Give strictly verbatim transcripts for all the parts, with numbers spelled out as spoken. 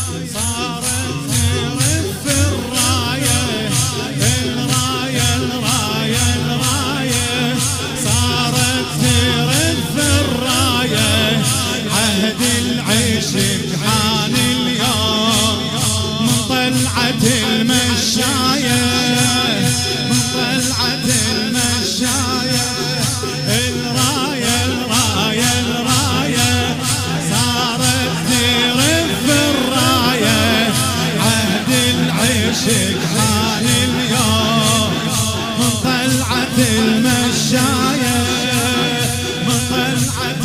صارت ترف الراية الراية الراية الراية صارت ترف الراية عهد العشق حان اليوم من طلعة المشاية من طلعة المشاية الراية الراية الراية صارت ترف الراية عهد العشق حان اليوم من طلعة المشاية من طلعة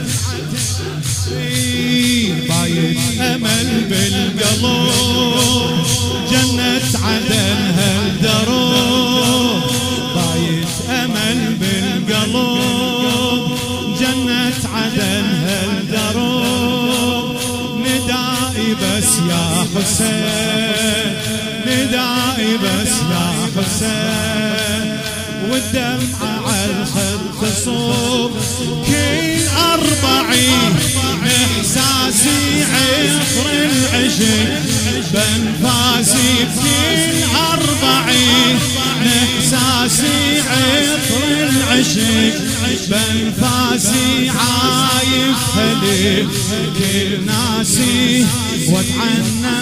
بايت أمل بالقلوب جنة عدن هالدروب بايت أمل بالقلوب جنة عدن هالدروب ندائي بس يا حسين ندائي بس يا حسين والدمعة على الخد تصوب كل أربعين إحساسي عطر العشق بنفاسي بكل أربعين إحساسي عطر العشق بنفاسي عايف هليل كل ناسي واتعنى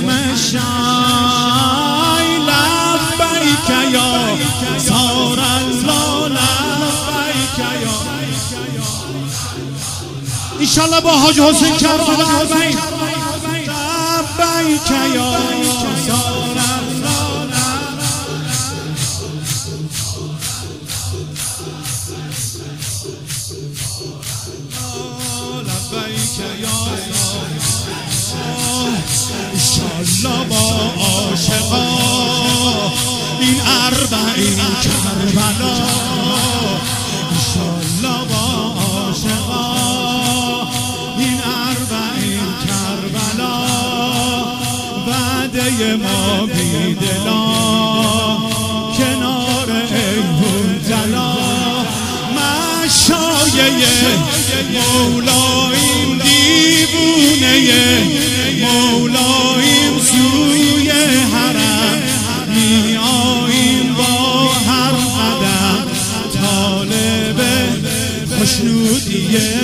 مشاي لبيك يا صور اللولا لبيك يا إن شاء الله با حاج حسین کربلا لبیک لبیک یا صور اللولا لبیک یا ان شاء الله با عاشقا این اربعین کربلا ان شاء الله با عاشقا این اربعین کربلا وعده ما بیدلا کنار ایهون جلا مشایه مولاییم دیوونه مولاییم سوی حرم میاییم با هر قدم طالب خوشنودی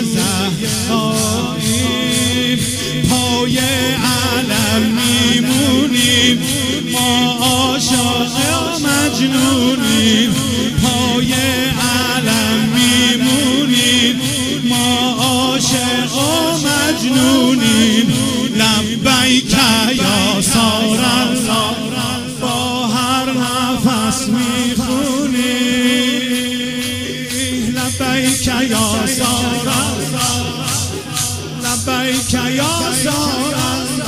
زهراییم پای علم میمونیم ما عاشق مجنونیم پای علم میمونیم ما عاشق مجنونیم لبیک یا صور الله با هر نفس میخونیم لبیک یا صور الله لبیک یا صور الله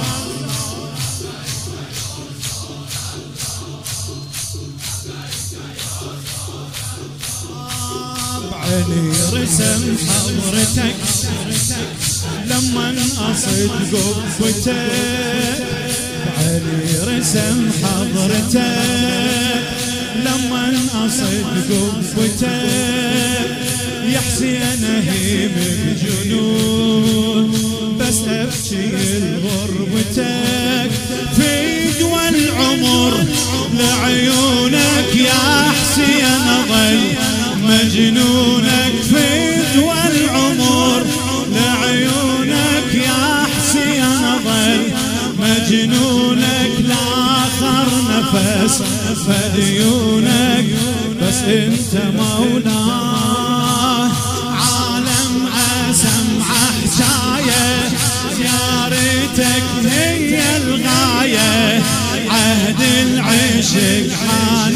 بعيني رسم حضرتك لما أصد قبتك بعيني رسم حضرتك لما أصد قبتك يا حسين هيم الجنون بس أبكي لغربتك في دول العمر لعيونك يا حسين ظل مجنونك في دول العمر لعيونك يا حسين ظل مجنونك لاخر نفس فديونك بس انت مولاه عالم اسمع حكايه زيارتك هي الغايه عهد العشق حان